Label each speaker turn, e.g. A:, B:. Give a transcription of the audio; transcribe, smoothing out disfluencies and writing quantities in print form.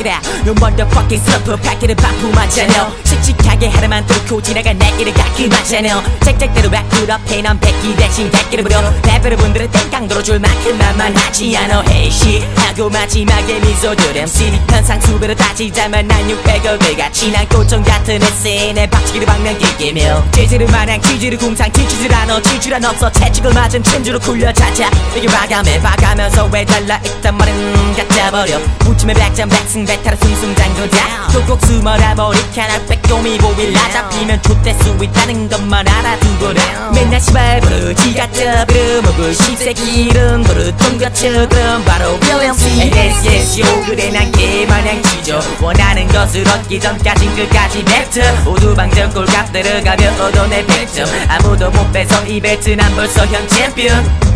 A: check it out. No motherfucking 슬럼프 팩트를 반품하잖아. 씩씩하게 하루만 뚫고 지나간 내 길을 가끔하잖아. 짝짝대로 랩그룹해 넌 백기 대신 백기를 부려. 래퍼를 분들은 땡깡 줄 만큼만 하지 않아. 해시 하고 마지막에 미소 주렴. CD 현상 수배로 따지자면 난 600억을 같이 난 꽃종 같은 에세이에 박치기를 박는 기기며 재질은 마냥 치즈를 궁상 치즈를 않아. 치즈란 없어 채찍을 맞은 천주로 굴려자자. 이게 봐가면서 왜 달라 있단 말은 갖다버려. 무침에 백점 백승 베타라 숭숭장구자. 톡톡 숨어라 머리카락 빼꼼히 보일라. 잡히면 좆될 수 있다는 것만 알아두거라. 맨날 시발 부르지가 떠부르 먹을 십세기 이름 부르 통과처럼 바로 윌리엄씨. yes yo 그래 난 개마냥 치죠. 원하는 것을 얻기 전까진 끝까지 뱉어. 오두방정 꼴값 들어가며 얻어내 100점. 아무도 못 뺏어 이 벨트 난 벌써 현 챔피언.